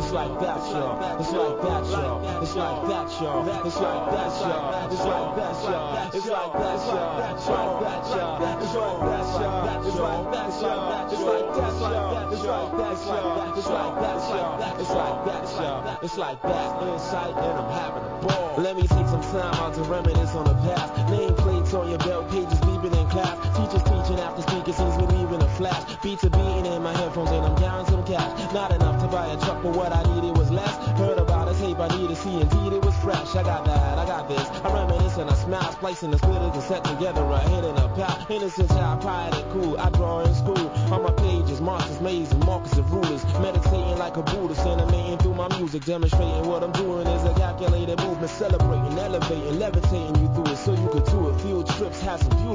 It's like that, y'all. It's like that, y'all. It's like that, y'all. It's like that, y'all. It's like that, y'all. It's like that, y'all. It's like that, y'all. It's like that, y'all. It's like that, y'all. It's like that, y'all. It's like that, y'all. It's like that, y'all. It's like that, y'all. It's like that. Insight and I'm having a ball. Let me take some time out to reminisce on the past. Nameplates on your belt, pages beeping in class. Teachers teaching after speakers sees me leaving a flash. Beats are beating in my headphones and I'm counting some cash. Not enough to buy a truck, but what I needed was less. Heard about a tape I needed to see, indeed it was fresh. I got that, I got this. I reminisce and I smile, splicing the splitters and set together a hit and a pal. Innocent child, quiet and cool. I draw in school. On my pages, monsters, mazes, markers and rulers. Meditating like a Buddhist, animating through my music. Demonstrating what I'm doing is a calculated movement. Celebrating, elevating, levitating you through it so you could do it. Field trips, have some beautiful